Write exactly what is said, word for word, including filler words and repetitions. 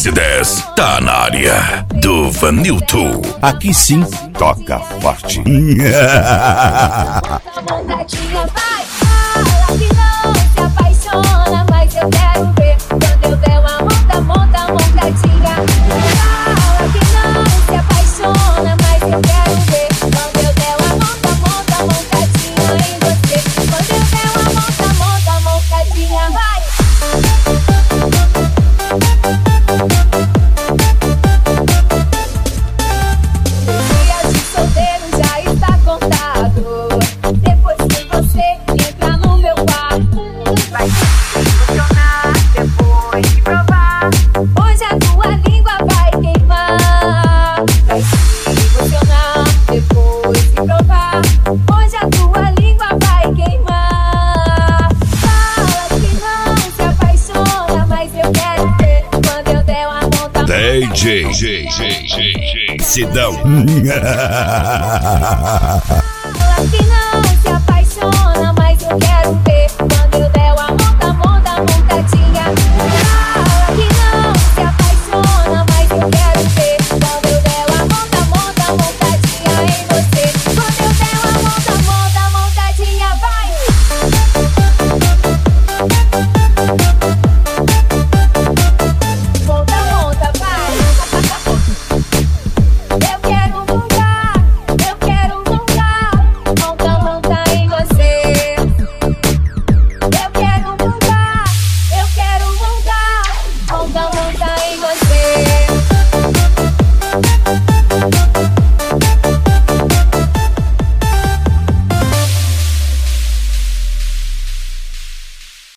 dez e dez tá na área do Vanilton. Aqui sim, toca forte. Montadinha vai, fala que não se apaixona, mas eu quero ver quando eu der uma monta, monta, montadinha. Fala que não se apaixona, mas eu quero ver quando eu der uma monta, monta, montadinha em você. Quando eu der uma monta, monta, montadinha vai. Dias de solteiro já está contado. Depois que você entra no meu quarto, vai se emocionar depois de provar. Hoje a tua língua vai queimar. Vai se emocionar depois de provar. Hoje a tua língua vai queimar. Fala que não se apaixona, mas eu quero ver quando eu der uma monta. D J Sidão.